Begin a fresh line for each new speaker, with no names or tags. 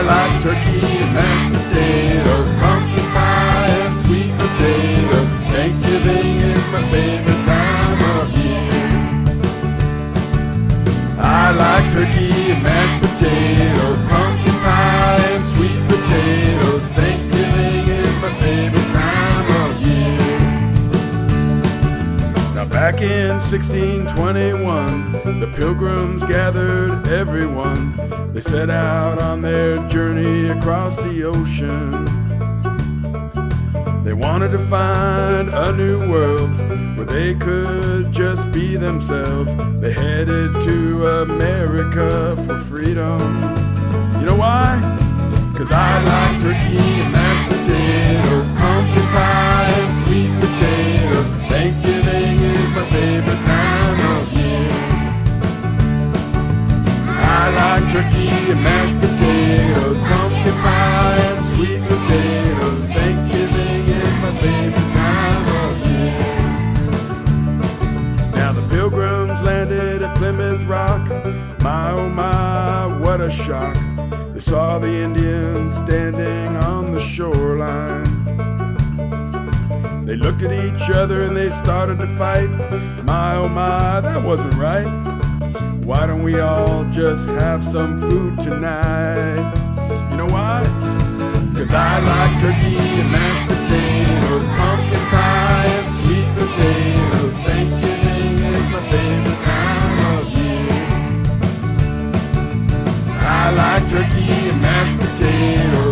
like turkey and mashed potatoes, pumpkin pie and sweet potato. Thanksgiving is my favorite time of year. I like turkey and mashed potatoes, pumpkin pie and sweet potatoes. Thanksgiving is my favorite time of year. Now back in 1621, the Pilgrims gathered everyone. They set out on their journey across the ocean. They wanted to find a new world where they could just be themselves. They headed to America for freedom. You know why? 'Cause I like turkey and mashed potatoes, pumpkin pie and sweet potatoes. Thanksgiving is my favorite time of year. I like turkey and mashed potatoes, pumpkin pie and sweet potatoes. Thanksgiving is my favorite time of year. Now the Pilgrims landed at Plymouth Rock. My oh my, what a shock. They saw the Indians standing on the shoreline. They looked at each other and they started to fight. My oh my, that wasn't right. Why don't we all just have some food tonight? You know why? 'Cause I like turkey and mashed potatoes, pumpkin pie and sweet potatoes. Thanksgiving is my favorite time of year. I like turkey and mashed potatoes,